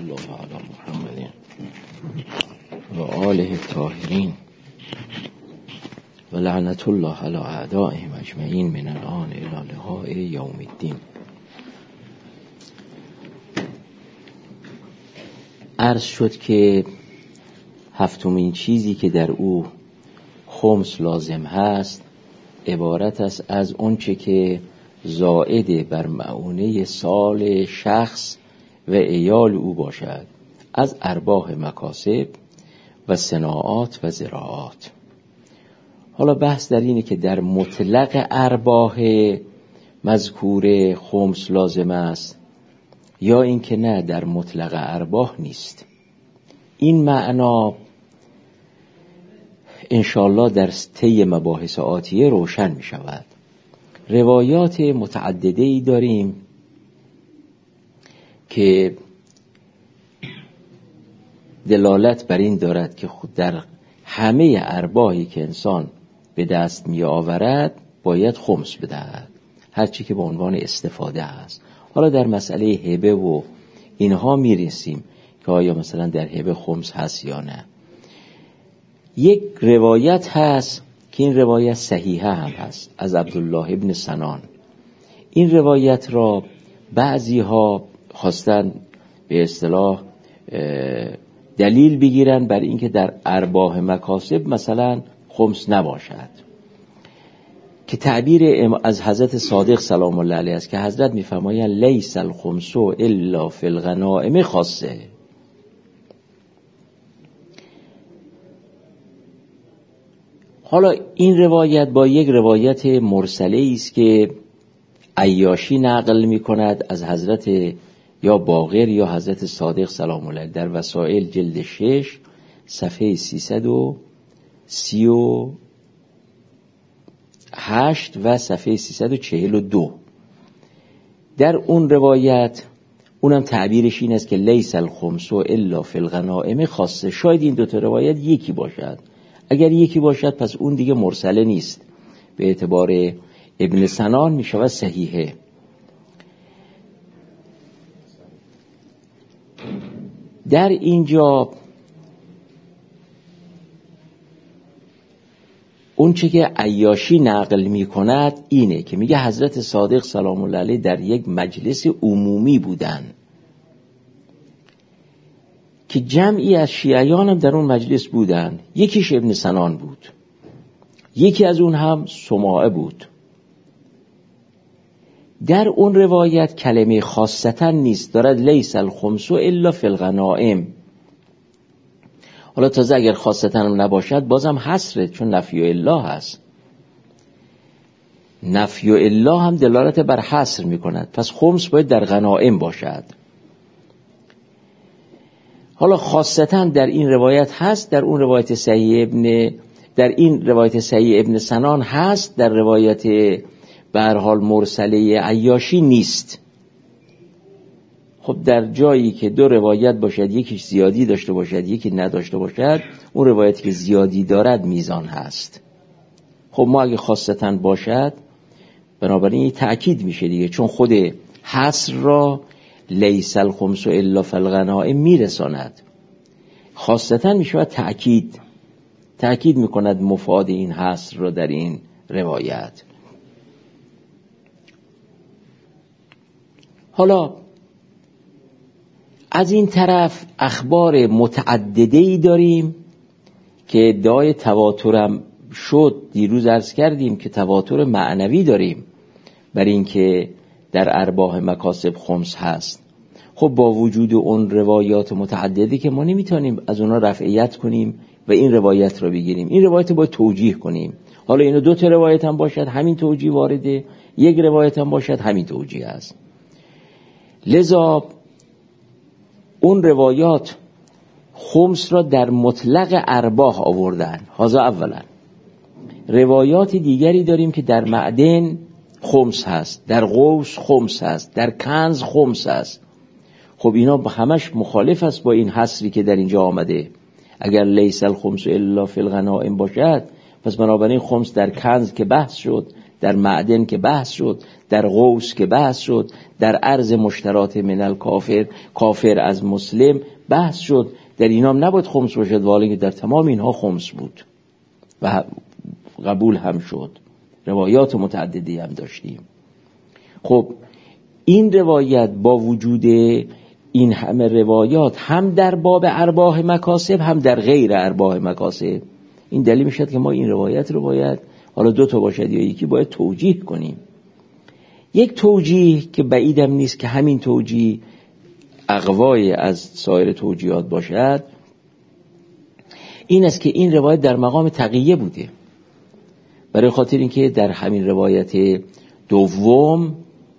الله علی محمد و آله الطاهرین و لعنت الله علی اعدائهم اجمعین من الان الی لقاء یوم الدین. عرض شد که هفتمین چیزی که در او خمس لازم هست عبارت است از اونچه که زائد بر معونه سال شخص و عیال او باشد از ارباح مکاسب و صناعات و زراعات. حالا بحث در اینه که در مطلق ارباح مذکور خمس لازم است یا اینکه نه در مطلق ارباح نیست. این معنا انشاءالله در طی مباحث آتیه روشن می شود. روایات متعدده‌ای داریم که دلالت بر این دارد که خود در همه ارباحی که انسان به دست می آورد باید خمس بدهد، هرچی که به عنوان استفاده است. حالا در مسئله هبه و اینها می رسیم که آیا مثلا در هبه خمس هست یا نه. یک روایت هست که این روایت صحیحه هم هست از عبدالله ابن سنان. این روایت را بعضی ها خواستن به اصطلاح دلیل بگیرن بر اینکه در ارباح مکاسب مثلا خمس نباشد، که تعبیر از حضرت صادق سلام الله علیه است که حضرت میفرمایند لیس الخمس الا فی الغنائم خاصه. حالا این روایت با یک روایت مرسله است که عیاشی نقل می کند از حضرت یا باقر یا حضرت صادق سلام الله در وسائل جلد 6 صفحه 338 و صفحه 342. در اون روایت اونم تعبیرش این است که لیس الخمس الا فی الغنائم خاصه. شاید این دوتا روایت یکی باشد. اگر یکی باشد پس اون دیگه مرسله نیست، به اعتبار ابن سنان می شود صحیحه. در اینجا اون چه که عیاشی نقل می کند اینه که میگه حضرت صادق سلام الله علیه در یک مجلس عمومی بودن که جمعی از شیعیان هم در اون مجلس بودن. یکیش ابن سنان بود، یکی از اون هم سماعه بود. در اون روایت کلمه خاصتا نیست، دارد لیس الخمس الا فی الغنائم. حالا تازه اگر خاصتا هم نباشد بازم حصره، چون نفی الا هست. نفی الا هم دلالت بر حصر می کند، پس خمس باید در غنائم باشد. حالا خاصتا در این روایت هست، در اون روایت صحیح ابن سنان هست، در روایت به هر حال مرسله عیاشی نیست. خب در جایی که دو روایت باشد، یکیش زیادی داشته باشد یکی نداشته باشد، اون روایتی که زیادی دارد میزان هست. خب ما اگه خاصتا باشد بنابراین تأکید میشه دیگه، چون خود حصر را لیس الخمس الا فی الغنائم میرساند. خاصتا میشه تأکید میکند مفاد این حصر را در این روایت. حالا از این طرف اخبار متعدده‌ای داریم که ادعای تواترم شد. دیروز عرض کردیم که تواتر معنوی داریم بر این که در ارباح مکاسب خمس هست. خب با وجود اون روایات متعددی که ما نمیتونیم از اونا رفعیت کنیم و این روایت رو بگیریم، این روایت رو باید توجیه کنیم. حالا اینو دو تا روایت هم باشد همین توجیه وارده، یک روایت هم باشد همین توجیه است. لذا اون روایات خمس را در مطلق ارباح آوردن. هذا اولا. روایات دیگری داریم که در معدن خمس هست، در قوس خمس هست، در کنز خمس هست. خب اینا همش مخالف است با این حصری که در اینجا آمده. اگر لیس الخمس الا فی الغنائم باشد پس بنابراین خمس در کنز که بحث شد، در معدن که بحث شد، در غوث که بحث شد، در عرض مشترات من الکافر، کافر از مسلم بحث شد. در اینا هم نباید خمس باشد، ولی که در تمام اینها خمس بود و قبول هم شد. روایات متعددی هم داشتیم. خب این روایت با وجود این همه روایات هم در باب ارباح مکاسب هم در غیر ارباح مکاسب، این دلیل میشد که ما این روایت رو باید، حالا دو تا باشد یا یکی، باید توجیه کنیم. یک توجیه که بعیدم نیست که همین توجیه اقوای از سایر توجیهات باشد، این است که این روایت در مقام تقیه بوده، برای خاطر اینکه در همین روایت دوم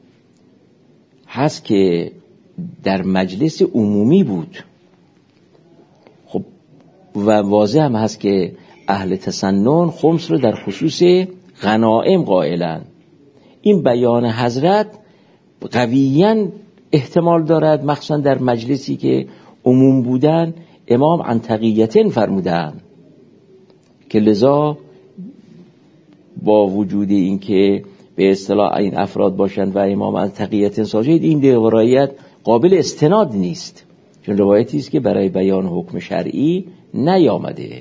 هست که در مجلس عمومی بود. خب و واضح هم هست که اهل تسنن خمس رو در خصوص غنائم قائلن. این بیان حضرت قویاً احتمال دارد، مخصوصا در مجلسی که عموم بودن، امام عن تقیتن فرمودن که لذا با وجود این که به اصطلاح این افراد باشند و امام عن تقیتن ساجد، این روایت قابل استناد نیست، چون روایتی است که برای بیان حکم شرعی نیامده.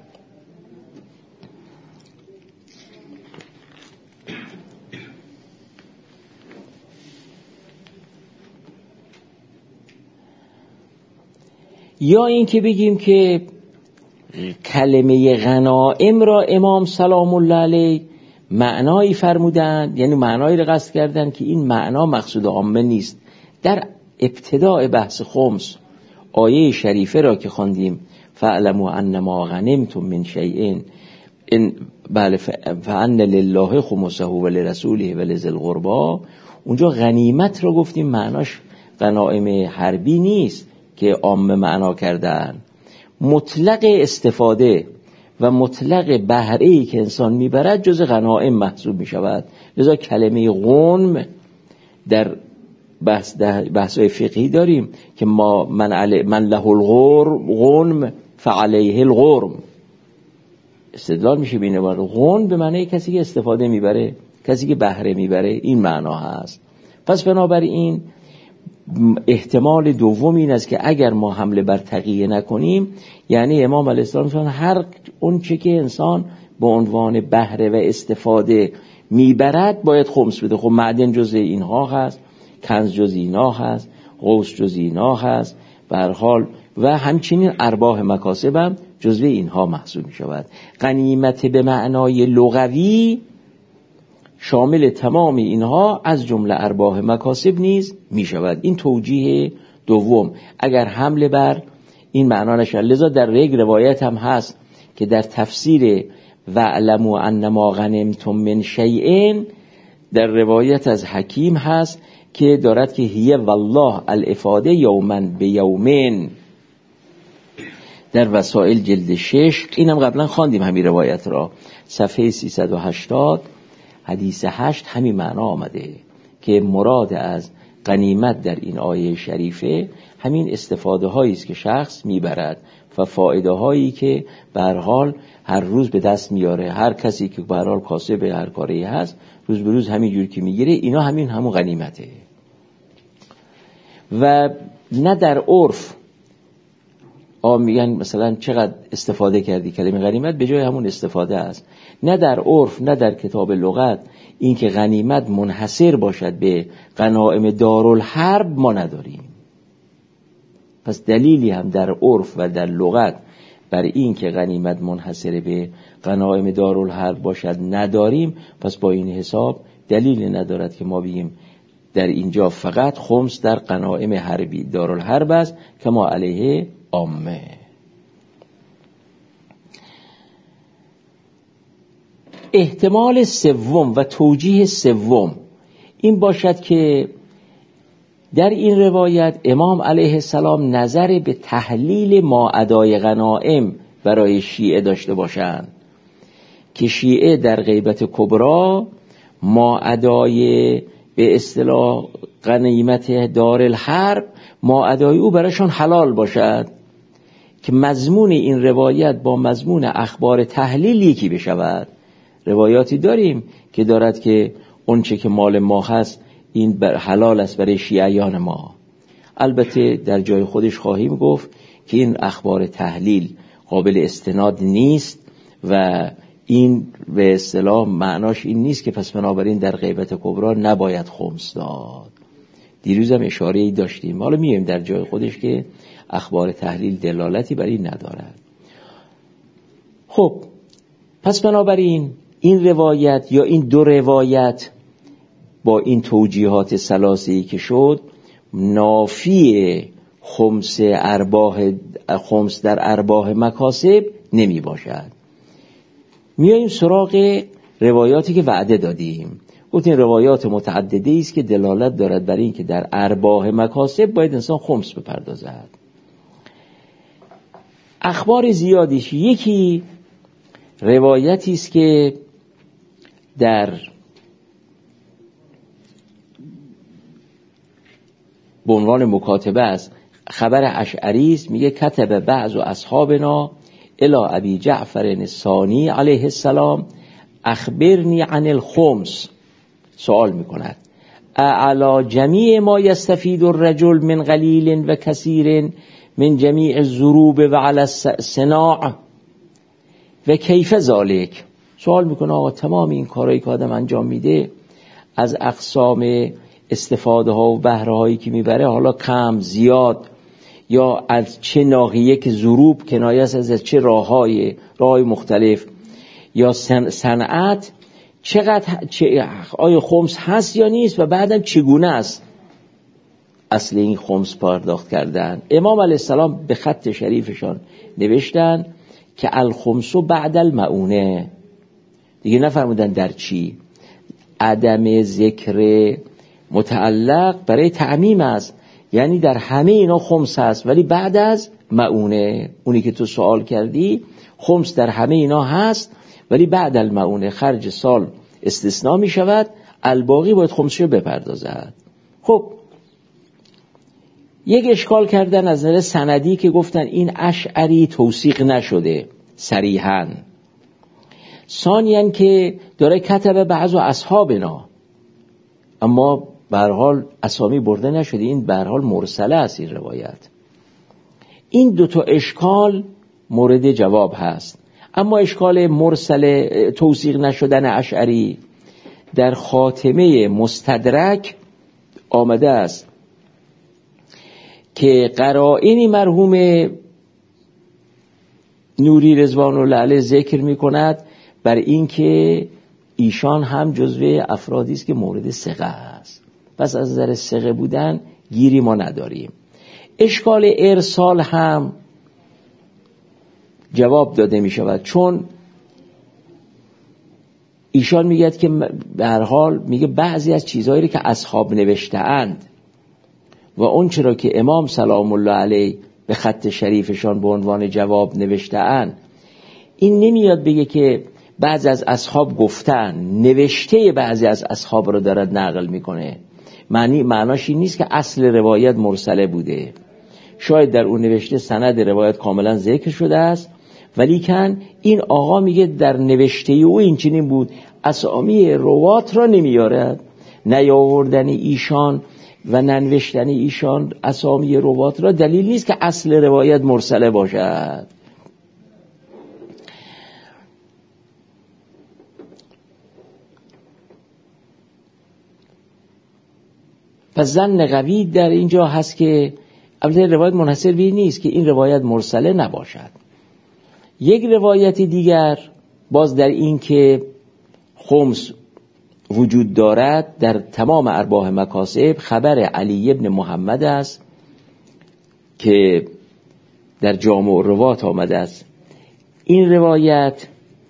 یا این که بگیم که کلمه غنائم را امام سلام الله علیه معنایی فرمودن، یعنی معنایی را قصد کردن که این معنا مقصود عامه نیست. در ابتداء بحث خمس آیه شریفه را که خواندیم، فاعلموا انما غنمتم من شیء بله فان لله خمسه و لرسوله و لذی القربى، اونجا غنیمت را گفتیم معناش غنایم حربی نیست که عامه معنا کردن. مطلق استفاده و مطلق بهره‌ای که انسان میبرد جز غنایم محسوب میشود. لذا کلمه غنم در بحث‌های فقهی داریم که ما من له الغنم فعليه الغرم، استدلال میشه بینه بار غنم به معنی کسی که استفاده میبره، کسی که بهره میبره، این معنا هست. پس بنابراین احتمال دوم این است که اگر ما حمله بر تقیه نکنیم، یعنی امام علیه السلام فرمودن هر اون چه که انسان به عنوان بهره و استفاده میبرد باید خمس بده. خب معدن جز اینها هست، کنز جز اینها هست، غوث جز اینها هست، به هر حال و همچنین ارباح مکاسب هم جزو اینها محسوب می شود. غنیمت به معنای لغوی شامل تمام اینها از جمله ارباح مکاسب نیز می شود. این توجیه دوم اگر حمله بر این معنا نشد. لذا در یک روایت هم هست که در تفسیر وَاعْلَمُوا أَنَّمَا غَنِمْتُم مِّن شَيْءٍ در روایت از حکیم هست که دارد که هیه والله الافاده یومن به یومن، در وسائل جلد 6. اینم قبلا خواندیم همین روایت را، صفحه 380 حدیث 8 همین معنا آمده که مراد از غنیمت در این آیه شریفه همین استفاده هایی است که شخص میبرد و فایده هایی که به هر حال هر روز به دست میاره. هر کسی که به هر حال کاسب هر کاری هست روز به روز همین جور که میگیره، اینا همون غنیمته. و نه در عرف میگن مثلا چقدر استفاده کردی، کلمه غنیمت به جای همون استفاده است. نه در عرف نه در کتاب لغت این که غنیمت منحصر باشد به غنایم دارالحرب ما نداریم. پس دلیلی هم در عرف و در لغت بر این که غنیمت منحصر به غنایم دارالحرب باشد نداریم. پس با این حساب دلیلی ندارد که ما بگیم در اینجا فقط خمس در غنایم حربی دارالحرب است که ما علیه عامه. احتمال سوم و توجیه سوم این باشد که در این روایت امام علیه السلام نظر به تحلیل ماعدای غنائم برای شیعه داشته باشند که شیعه در غیبت کبرا ماعدای به اصطلاح غنیمت دارالحرب ماعدای او برایشان حلال باشد، که مضمون این روایت با مضمون اخبار تحلیل یکی بشود. روایاتی داریم که دارد که اون چه که مال ما هست این حلال است برای شیعیان ما. البته در جای خودش خواهیم گفت که این اخبار تحلیل قابل استناد نیست و این به اصطلاح معناش این نیست که پس بنابراین در غیبت کبرا نباید خمس داد. دیروز هم اشاره‌ای داشتیم، حالا میایم در جای خودش که اخبار تحلیل دلالتی بر این ندارد. خب پس بنابراین این روایت یا این دو روایت با این توجیهات ثلاثه‌ای که شد نافی خمس در ارباح مکاسب نمی باشد. میاییم سراغ روایاتی که وعده دادیم. گفتیم روایات متعدده است که دلالت دارد بر این که در ارباح مکاسب باید انسان خمس بپردازد. اخبار زیادیش، یکی روایتی است که در به عنوان مکاتبه است، خبر اشعری است، میگه کتب بعض اصحابنا الی ابی جعفر الثانی علیه السلام اخبرنی عن الخمس. سوال میکند اعلی جمیع ما یستفید الرجل من قلیل و کثیر من جمیع الضروب و علی الصناع و کیف ذالک. سوال میکنه آقا تمام این کارهایی که آدم انجام میده از اقسام استفاده ها و بهره هایی که میبره، حالا کم زیاد یا از چه ناحیه که ضروب کنایه است از چه راههای مختلف یا صنعت، چقدر آیا خمس هست یا نیست و بعدم چگونه است اصل این خمس پرداخت کردن. امام علیه السلام به خط شریفشان نوشتن که الخمس بعد المعونه، دیگه نفرمودن در چی. عدم ذکر متعلق برای تعمیم است، یعنی در همه اینا خمس هست ولی بعد از معونه. اونی که تو سوال کردی خمس در همه اینا هست ولی بعد المعونه، خرج سال استثناء می شود، الباقی باید خمسشو بپردازد. خب یک اشکال کردن از نظر سندی که گفتن این اشعری توثیق نشده صریحاً. ثانیاً که داره کتب بعض اصحابنا، اما به هر حال اسامی برده نشده، این به هر حال مرسله است این روایت. این دوتا اشکال مورد جواب هست. اما اشکال مرسله توثیق نشدن اشعری در خاتمه مستدرک آمده است که قرائنی مرحوم نوری رضوان الله علیه ذکر می کند بر این که ایشان هم جزو افرادی است که مورد ثقه است. پس از نظر ثقه بودن گیری ما نداریم. اشکال ارسال هم جواب داده می شود، چون ایشان میگه که به هر حال میگه بعضی از چیزهایی که اصحاب نوشته اند و اون چرا که امام سلام الله علیه به خط شریفشان به عنوان جواب نوشته اند، این نمیاد بگه که بعضی از اصحاب گفتن، نوشته بعضی از اصحاب رو دارد نقل میکنه. معناش این نیست که اصل روایت مرسله بوده. شاید در اون نوشته سند روایت کاملا ذکر شده است، ولی کن این آقا میگه در نوشته او این چنین بود، اسامی روات را نمیارد. نیاوردن ایشان و ننوشتن ایشان اسامی روات را دلیل نیست که اصل روایت مرسله باشد. پس ظن قوی در اینجا هست که البته روایت منحصر به این نیست که این روایت مرسله نباشد. یک روایت دیگر باز در این که خمس وجود دارد در تمام ارباح مکاسب خبر علی ابن محمد است که در جامع الروات آمده است. این روایت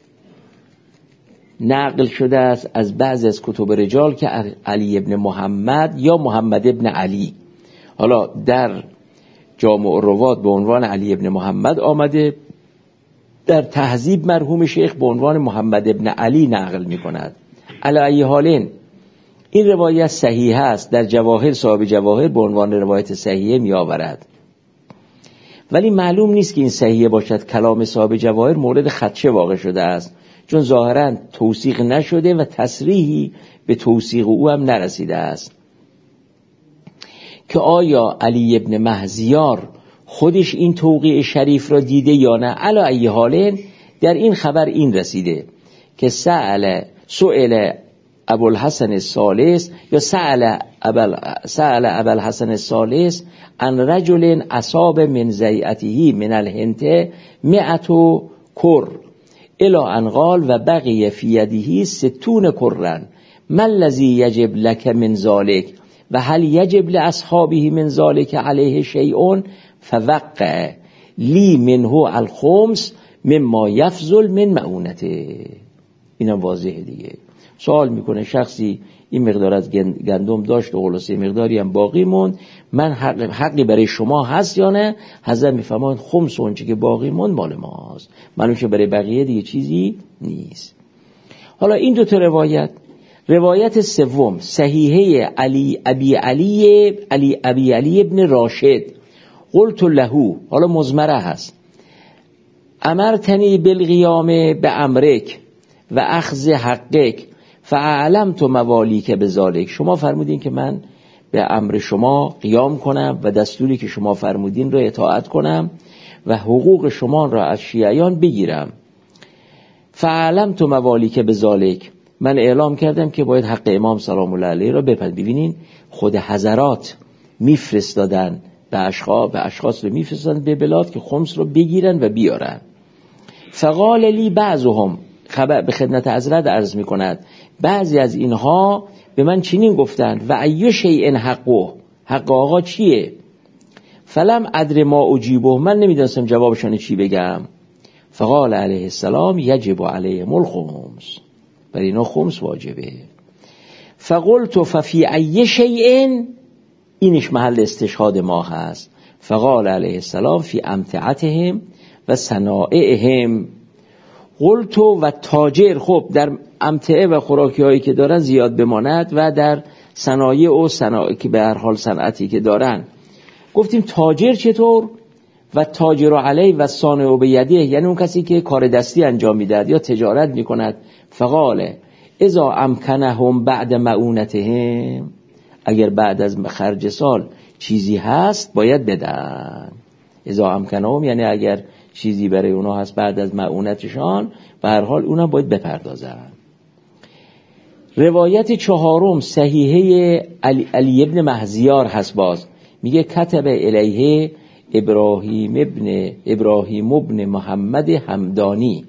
نقل شده است از بعض از کتب رجال که علی ابن محمد یا محمد ابن علی، حالا در جامع الروات به عنوان علی ابن محمد آمده، در تهذیب مرحوم شیخ به عنوان محمد ابن علی نقل می کند. علی ای حالین این روایت صحیح است، در جواهر صاحب جواهر به عنوان روایت صحیحه می آورد، ولی معلوم نیست که این صحیحه باشد. کلام صاحب جواهر مورد خدشه واقع شده است، چون ظاهراً توثیق نشده و تصریحی به توثیق او هم نرسیده است که آیا علی ابن مهزیار خودش این توقیع شریف را دیده یا نه. علی ای حال در این خبر این رسیده که سئل ابوالحسن الثالث یا سأل ابوالحسن الثالث عن رجل اصاب من زیعته من الهنت 100 کر الی ان قال و بقی فی یده 60 کرا ما الذی یجب لک من ذلک و هل یجب لاصحابه من ذلک علیه شیء فوقع لی منه الخمس مما یفضل من معونته. اینم واضحه دیگه. سوال میکنه شخصی این مقدار از گندم داشت و خلاصه مقداری هم باقی موند، من حقی برای شما هست یا نه؟ حضرت میفرمایند خمس اونچه که باقی موند مال ماست، معلومه که برای بقیه دیگه چیزی نیست. حالا این دو تا روایت سوم صحیحه ابی علی ابن راشد قلت له، حالا مزمره هست، امرتنی بالقیام به امرک و اخذ حقک فعلمت موالیک بذالک، شما فرمودین که من به امر شما قیام کنم و دستوری که شما فرمودین را اطاعت کنم و حقوق شما را از شیعیان بگیرم. فعلمت موالیک بذالک، من اعلام کردم که باید حق امام سلام الله علیه را بپذیرید. ببینین خود حضرات میفرستادن به اشخاص رو میفرستادن به بلاد که خمس رو بگیرن و بیارن. فقال لی بعضهم، خبر به خدمت حضرت عرض میکند بعضی از اینها به من چنین گفتند و ای شیء حقه، حق آقا چیه؟ فلم ادر ما اجیبه، من نمیدونستم جوابشان چی بگم. فقال علیه السلام یجب علیهم الخمس، برای اینا خمس واجبه. فقلت ففی ای شیء، اینش محل استشهاد ما هست. فقال علیه السلام فی امتعتهم و صنائعهم. قلت و تاجر، خب در امتعه و خوراکی هایی که دارن زیاد بماند و در صنایع و صنایع که به هر حال صنعتی که دارن. گفتیم تاجر چطور؟ و تاجر علی و صانع بیده، یعنی اون کسی که کار دستی انجام میدهد یا تجارت میکند. فقال اذا امکنهم بعد معونتهم، اگر بعد از خرج سال چیزی هست باید بدن. اذا امکنهم یعنی اگر چیزی برای اونا هست بعد از معونتشان، به هر حال اونا باید بپردازن. روایت چهارم صحیحه علی ابن مهزیار هست، باز میگه کتب الیه ابراهیم ابن محمد همدانی.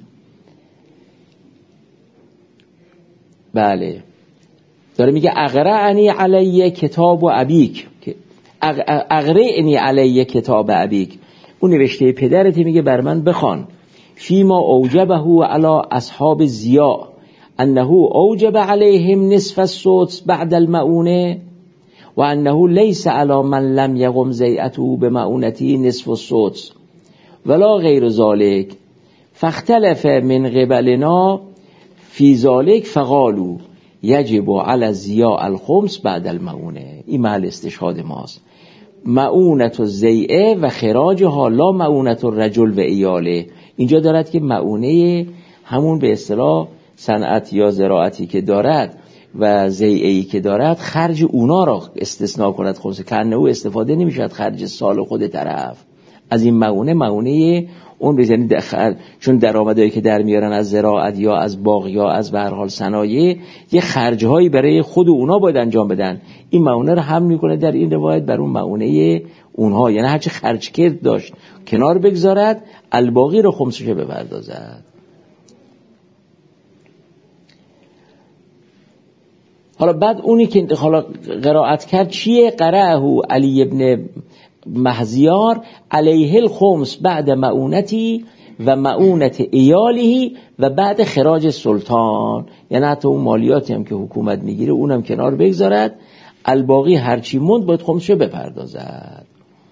بله داره میگه اقرعنی علیه کتاب و ابیک، اقرعنی علیه کتاب ابیک، اون نوشته پدرت میگه بر من بخوان. فیما اوجبه علی اصحاب ضیاء انه اوجب علیهم نصف السدس بعد المعونه و انه لیس علی من لم یقم زیعته بمعونته نصف السدس ولا غیر ذلك فاختلف من قبلنا فی ذلك فقالوا یجب علی ضیاء الخمس بعد المعونه. این محل استشهاد ماست. معونت الزیعه و خراجها لا معونت الرجل و ایاله. اینجا دارد که معونه همون به اصطلاح صنعت یا زراعتی که دارد و زیعه‌ای که دارد خرج اونا را استثناء کند. خب کنه او استفاده نمیشد خرج سال خود طرف از این معونه اون بزنید چون درآمدایی که در میارن از زراعت یا از باغ یا از به هر حال صنایع یه خرج‌هایی برای خود اونا باید انجام بدن. این معونه رو هم میکنه در این روایت بر اون معونه اونها، یعنی هرچی خرج کرد داشت کنار بگذارد، الباقی رو خمسش بپردازد. حالا بعد اونی که حالا قرائت کرد چیه؟ قرأه علی ابن مهزیار علیه الخمس بعد معونتی و معونت ایاله و بعد خراج سلطان، یعنی حتی اون مالیاتی هم که حکومت میگیره اونم کنار بگذارد، الباقی هرچی موند باید خمسش بپردازد.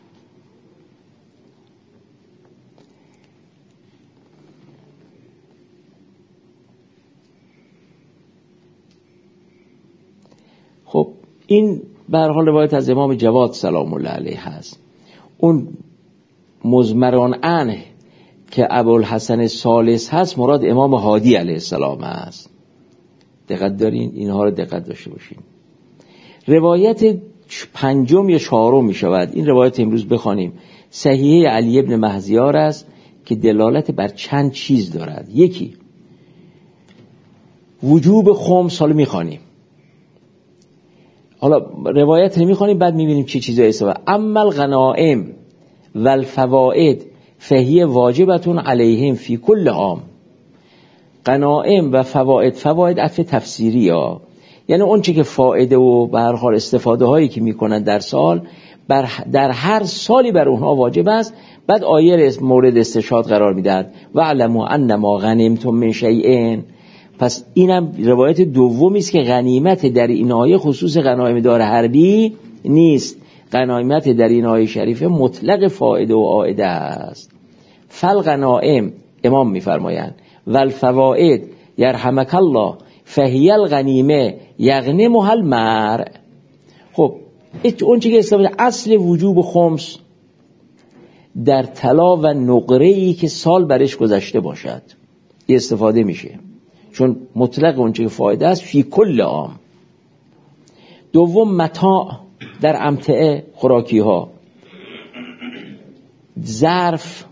خب این به هر حال روایت از امام جواد سلام الله علیه هست. اون مزمران عنه که ابوالحسن ثالث هست مراد امام هادی علیه السلام است. دقت دارین، اینها رو دقت داشته باشین. روایت پنجم یا چهارم می شود، این روایت امروز بخوانیم، صحیحه علی ابن مهزیار است که دلالت بر چند چیز دارد. یکی وجوب خمس. حالا میخوانیم، حالا روایت رو میخوانیم بعد میبینیم چه چیزایی است. اما الغنائم و الفوائد فهی واجبتون علیهم فی کل عام. غنائم و فواید عطف تفسیری ها، یعنی اون چی که فایده و به هر حال استفاده هایی که میکنن در سال در هر سالی بر اونها واجب است. بعد آیه مورد استشهاد قرار میدهد و علموا انما غنمتم من شیء. پس اینم روایت دومی است که غنیمت در این آیه خصوص غنایم دار حربی نیست. غنیمت در این آیه شریفه مطلق فایده و عائده است. فالغنائم امام میفرمایند و الفوائد یرحمک الله فهی الغنیمه یغنمها المرء. خب اون چیزی که استفاده اصل وجوب خمس در طلا و نقره‌ای که سال برش گذشته باشد استفاده میشه، چون مطلق اون چیزی که فایده است فی کل عام. دوم متاع در امتعه خوراکی ها، ظرف،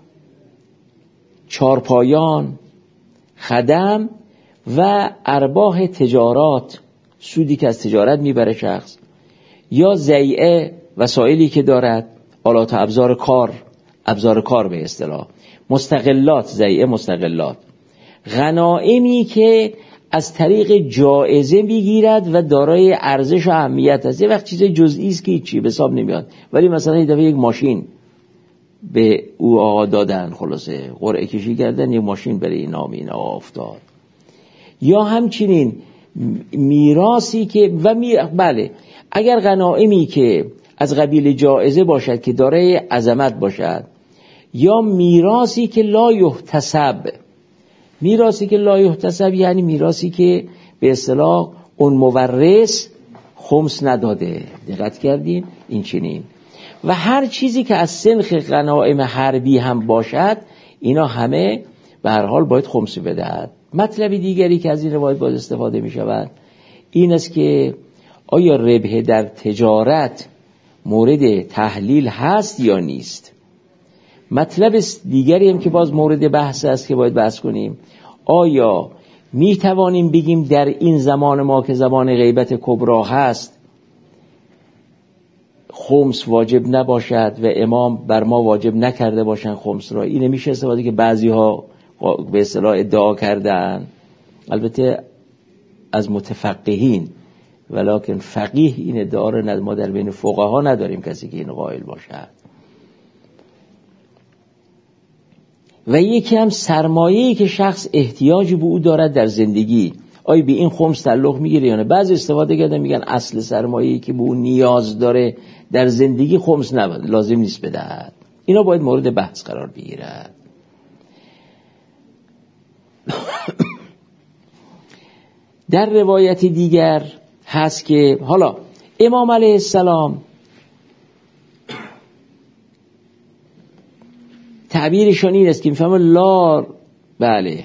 چارپایان، خدم و ارباح تجارات، سودی که از تجارت میبره شخص، یا زیعه وسایلی که دارد، آلات ابزار کار به اصطلاح، مستقلات، زیعه مستقلات. غنائمی که از طریق جایزه میگیرد و دارای ارزش و اهمیت است. یه وقت چیز جزئی است که هیچی به حساب نمیاد، ولی مثلا یه دفعه یک ماشین به او آقا دادن، خلاصه قرعه کشی کردن، یه ماشین برای این نام این آقا افتاد. یا همچنین میراثی که بله، اگر غنائمی که از قبیل جایزه باشد که دارای عظمت باشد، یا میراثی که لا یحتسب. میراثی که لا یحتسب یعنی میراثی که به اصطلاح اون مورث خمس نداده. دقت کردین؟ این چنین. و هر چیزی که از سنخ غنائم حربی هم باشد، اینا همه به هر حال باید خمس بدهد. مطلب دیگری که از این روایت باید استفاده می شود این است که آیا ربح در تجارت مورد تحلیل هست یا نیست. مطلب دیگری هم که باز مورد بحث است که باید بحث کنیم، آیا می توانیم بگیم در این زمان ما که زمان غیبت کبرا هست خمس واجب نباشد و امام بر ما واجب نکرده باشن خمس را؟ این میشه استفاده که بعضی ها به اصطلاح ادعا کردن، البته از متفقهین، ولکن فقیه این ادعا را ما در بین فقها نداریم کسی که این قائل باشد. و یکی هم سرمایه‌ای که شخص احتیاجی به او دارد در زندگی، آیا به این خمس تعلق میگیره یا نه؟ بعضی استفاده کردن میگن اصل سرمایه‌ای که به او نیاز داره در زندگی خمس نباید، لازم نیست بدهد. اینا باید مورد بحث قرار بگیرد. در روایت دیگر هست که حالا امام علیه السلام تعبیرشون این است که میفهمه لا، بله،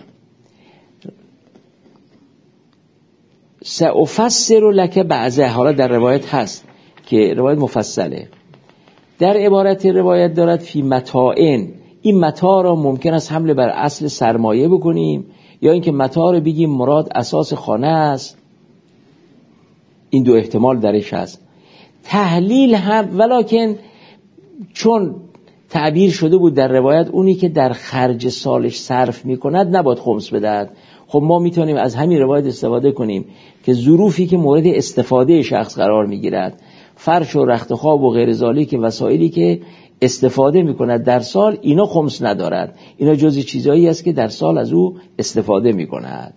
سأفسر لک بعضه. حالا در روایت هست که روایت مفصله، در عبارت روایت دارد فی متاعن. این متاع را ممکن است حمله بر اصل سرمایه بکنیم، یا اینکه متاع رو بگیم مراد اساس خانه است. این دو احتمال درش هست. تحلیل هم، ولکن چون تعبیر شده بود در روایت اونی که در خرج سالش صرف میکند نباید خمس بدهد. خب ما میتونیم از همین روایت استفاده کنیم که ظروفی که مورد استفاده شخص قرار میگیرد، فرش و رخت خواب و غیر ذالک، که وسایلی که استفاده میکند در سال، اینا خمس ندارد. اینا جزئی چیزایی است که در سال از او استفاده میکند.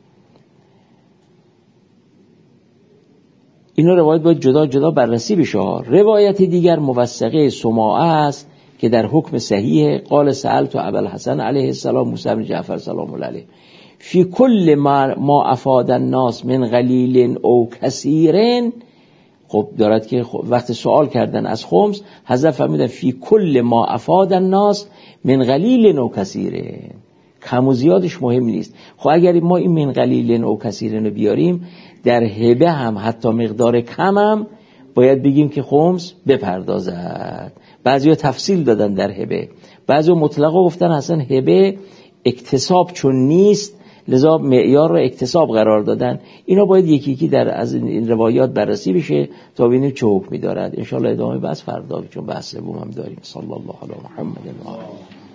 اینا روایت باید جدا جدا بررسی بشه. روایت دیگر موثقه سماعه است که در حکم صحیح قال سألت ابوالحسن علیه السلام موسی بن جعفر سلام الله علیه فی کل ما افاد الناس من قلیل او کثیر. خب دارد که وقت سوال کردن از خمس حضرت فرمودن فی کل ما افاد الناس من قلیل و کثیره، کم و زیادش مهم نیست. خب اگر ما این من قلیل و کثیره رو بیاریم در هبه هم حتی مقدار کم هم باید بگیم که خمس بپردازد. بعضیا تفصیل دادن در هبه، بعضیا مطلقا گفتن اصلا هبه اکتساب چون نیست لذا معیار رو اکتساب قرار دادن. اینا باید یکی یکی در از این روایات بررسی بشه تا ببینیم چه حکمی دارد. ان شاء الله ادامه بحث فردا، چون بحث سوم هم داریم. صلی الله علی محمد و آله.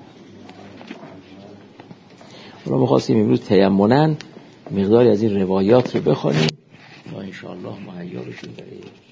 ما می‌خواستیم امروز تیمماً مقداری از این روایات رو بخونیم و ان شاء الله مهیا بشیم برای